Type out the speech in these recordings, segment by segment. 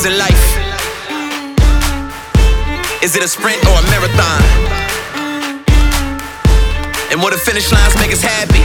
matters in life? Is it a sprint or a marathon? And will the finish lines make us happy?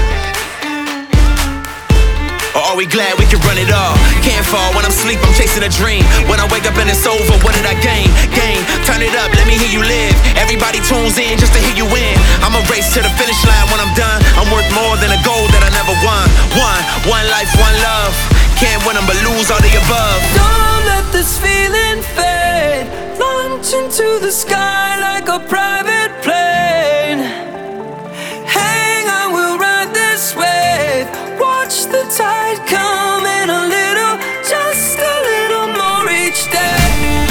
Or are we glad we can run it all? Can't fall when I'm asleep, I'm chasing a dream. When I wake up and it's over, what did I gain? Turn it up, let me hear you live. Everybody tunes in just to hear you win. I'ma race to the finish line when I'm done. I'm worth more than a gold that I never won. One life, one love. Can't win them but lose all the above. Don't let this feeling fade. Launch into the sky like a private plane. Hang on, we'll ride this wave. Watch the tide come in a little, just a little more each day.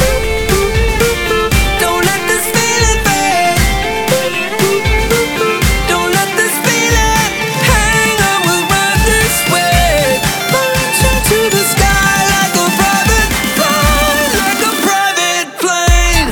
Don't let this feeling fade. Don't let this feeling hang on, we'll ride this wave. Launch into the sky like a private plane, like a private plane.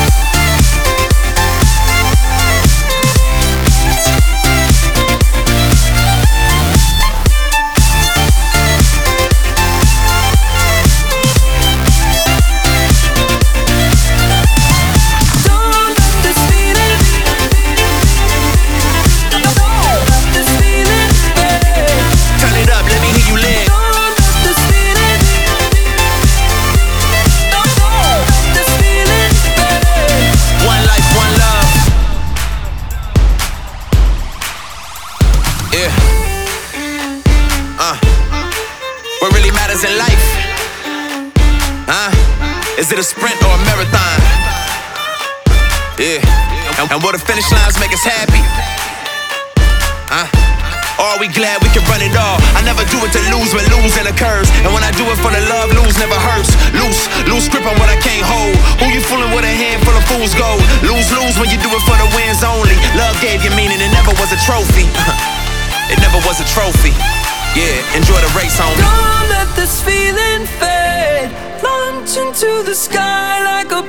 What really matters in life? Is it a sprint or a marathon? Yeah. And will the finish lines make us happy? Or are we glad we can run it all? I never do it to lose when losing occurs. And when I do it for the love, lose never hurts. Lose grip on what I can't hold. Who you fooling with a handful of fool's gold? Lose when you do it for the wins only. Love gave you meaning, it never was a trophy. It never was a trophy. Yeah, enjoy the race, homie. Don't let this feeling fade. Launch into the sky like a